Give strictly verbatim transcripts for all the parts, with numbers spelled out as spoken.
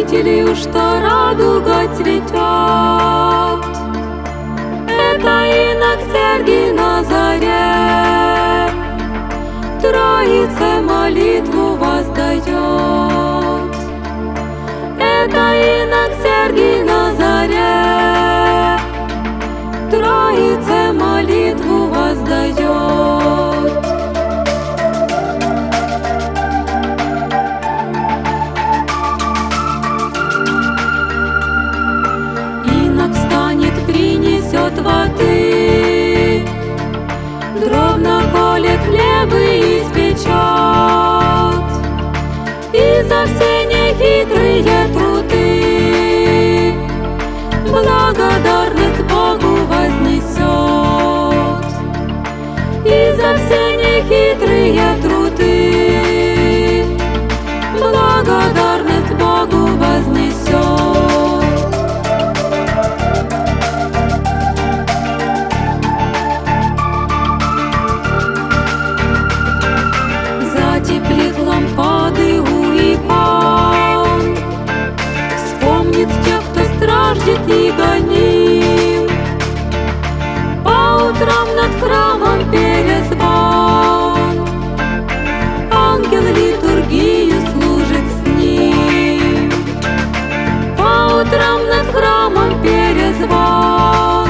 обителью, что радуга цветет. Это инок Сергий на заре Троице молитву воздает. Это инок Сергий на заре Троице молитву воздает. Инок встанет, принесет воды, дров наколет, хлебы испечет, и за все нехитрые труды благодарность Богу вознесет. И за все нехитрые труды благодарность Богу вознесет. Затеплит лампады у икон, вспомнит тех, кто страждет и гоним. По утрам над храмом перезвон, ангел литургию служит с ним. По утрам над храмом перезвон,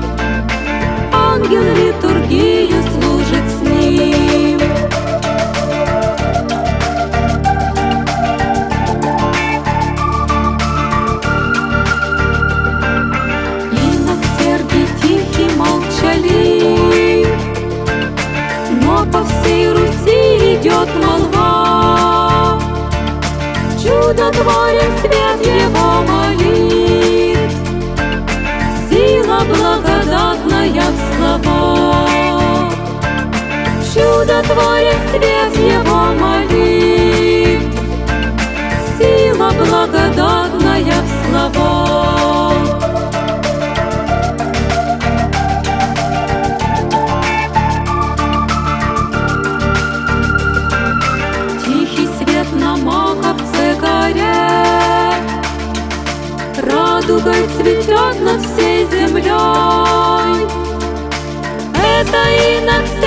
ангел литургию служит с ним. Но по всей Руси идет молва, чудотворен свет его молит, сила благодатная в словах. Чудотворен свет его молит, сила благодатная в словах. На Маковце горе радугой цветет над всей землей. Это инок